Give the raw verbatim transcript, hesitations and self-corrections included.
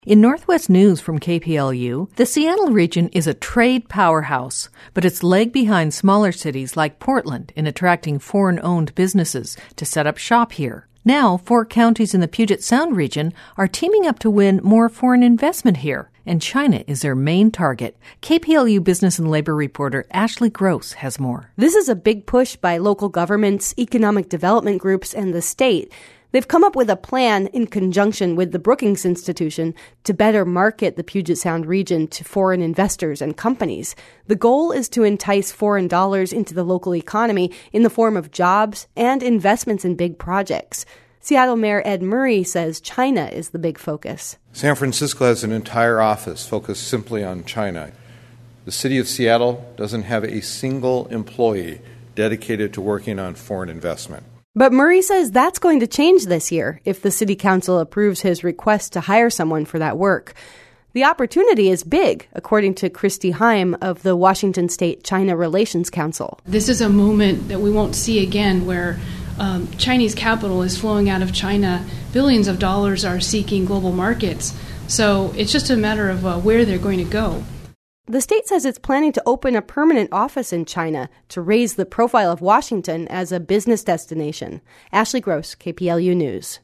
In Northwest News from K P L U, the Seattle region is a trade powerhouse, but it's lagged behind smaller cities like Portland in attracting foreign-owned businesses to set up shop here. Now, four counties in the Puget Sound region are teaming up to win more foreign investment here, and China is their main target. K P L U business and labor reporter Ashley Gross has more. This is a big push by local governments, economic development groups, and the state. They've come up with a plan in conjunction with the Brookings Institution to better market the Puget Sound region to foreign investors and companies. The goal is to entice foreign dollars into the local economy in the form of jobs and investments in big projects. Seattle Mayor Ed Murray says China is the big focus. San Francisco has an entire office focused simply on China. The city of Seattle doesn't have a single employee dedicated to working on foreign investment. But Murray says that's going to change this year if the city council approves his request to hire someone for that work. The opportunity is big, according to Christy Heim of the Washington State China Relations Council. This is a moment that we won't see again where um, Chinese capital is flowing out of China. Billions of dollars are seeking global markets. So it's just a matter of uh, where they're going to go. The state says it's planning to open a permanent office in China to raise the profile of Washington as a business destination. Ashley Gross, K P L U News.